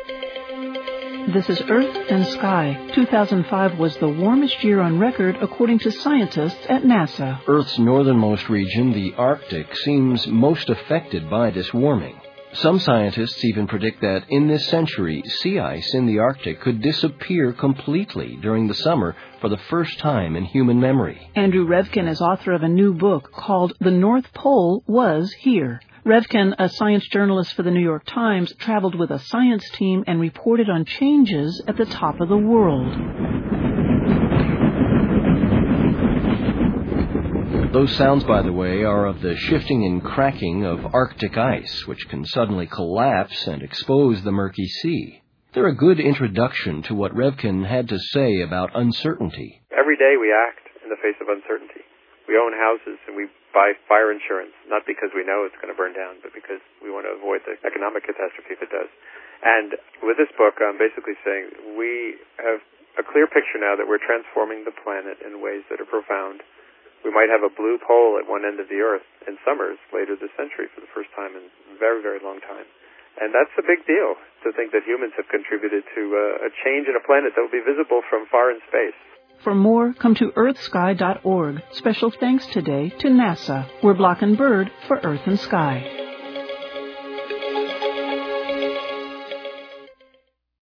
This is Earth and Sky. 2005 was the warmest year on record, according to scientists at NASA. Earth's northernmost region, the Arctic, seems most affected by this warming. Some scientists even predict that in this century, sea ice in the Arctic could disappear completely during the summer for the first time in human memory. Andrew Revkin is author of a new book called The North Pole Was Here. Revkin, a science journalist for the New York Times, traveled with a science team and reported on changes at the top of the world. Those sounds, by the way, are of the shifting and cracking of Arctic ice, which can suddenly collapse and expose the murky sea. They're a good introduction to what Revkin had to say about uncertainty. Every day we act in the face of uncertainty. We own houses and we buy fire insurance, not because we know it's going to burn down, but because we want to avoid the economic catastrophe if it does. And with this book, I'm basically saying we have a clear picture now that we're transforming the planet in ways that are profound. We might have a blue pole at one end of the Earth in summers later this century for the first time in a very, very long time. And that's a big deal, to think that humans have contributed to a change in a planet that will be visible from far in space. For more, come to earthsky.org. Special thanks today to NASA. We're Block and Bird for Earth and Sky.